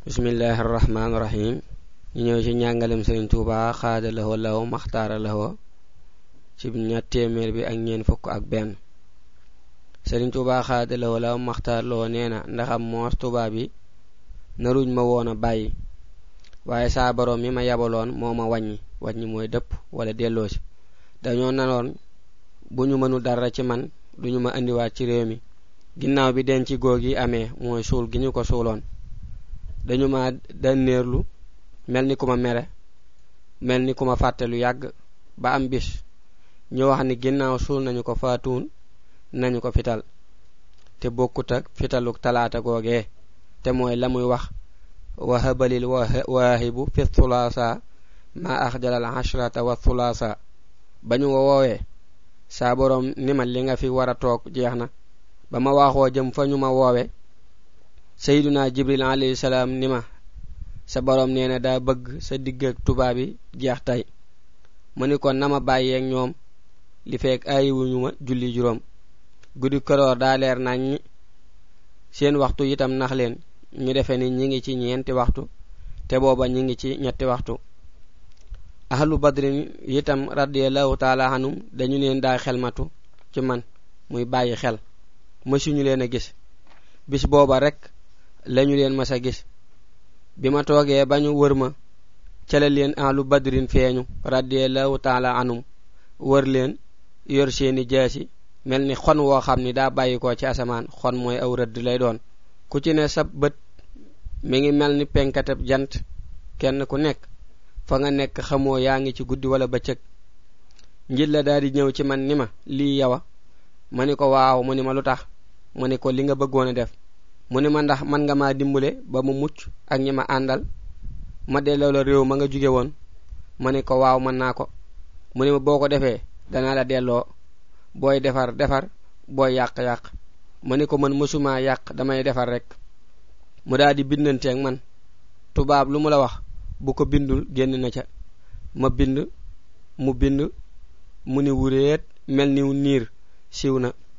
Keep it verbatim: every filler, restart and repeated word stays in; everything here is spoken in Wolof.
bismillahir rahmanir rahim ñu ñëw ci ñangalem Serigne Touba xaadalahu law maxtaara lahu ci ñaar téeméer bi ak ñeen fukk ak benn Serigne Touba xaadalahu law maxtaar loo neena ndaxam moos Touba bi naruñ ma woona bàyyi waaye saa borom mi ma yabaloon moo ma wàññi wàññi mooy dëpp wala delloosi dañoo nanoon bu ñu mënu dara ci man duñu ma andiwaat ci réew mi ginnaaw bi den ci googi amee mooy suul gi ñu ko suuloon dañu ma daneerlu melni kuma mere melni kuma fàtte lu yàgg ba am bis ñu wax ni ginnaaw suul nañu ko faatuun nañu ko fital te bokkut ak fitaluk talaata googee te mooy la muy wax wahabalil waahibu fi thulasa ma axjala al ashrata wa thulasa bañu wo woowee saa borom ni ma li nga fi war a toog jeex na ba ma waxoo jëm fa ñu ma woowe sayyiduna jibril alayhi salaam ni ma sa borom neena daa bëgg sa digg ak tuba bi jeex tay mu ni ko nama bàyyi ak ñoom li fekk ayiwuñu ma julli juróom guddi koroor daa leer nañ seen waxtu itam nax leen ñu defe ni ñi ngi ci ñeenti waxtu te booba ñi ngi ci ñetti waxtu ahlu badrin itam radiyallahu ta'ala anhum dañu leen daa xelmatu ci man muy bàyyi xel mësuñu leen a gis bis booba rek lañu leen masa gis bima toogee bañu wër ma ca la leen ahlu badrin feeñu radiyallahu ta'ala anhum wër leen yor seeni jaasi melni xon woo xam ni daa bàyyi ko ci asamaan xon mooy aw rëdd lay doon ku ci ne sab bët mi ngi melni penkatab jant kenn ku nekk fa nga nekk xamoo yaa ngi ci guddi wala bëccëg njit la daal di ñëw ci man ni ma lii yawa ma ni ko waaw mu ni ma lu tax mu ni ko li nga bëggoon a def mu ni ma ndax man nga maa dimbule ba mu mucc ak ñi ma àndal ma delloo la réew ma nga jóge woon ma ni ko waaw mën naa ko mu ni ma boo ko defee danaa la delloo booy defar defar booy yàq yàq ma ni ko man mësuma yàq damay defar rek mu daal di bindante ak man tubaab lu mu la wax bu ko bindul génn na ca ma bind mu bind mu ni wureet mel ni niir siiw na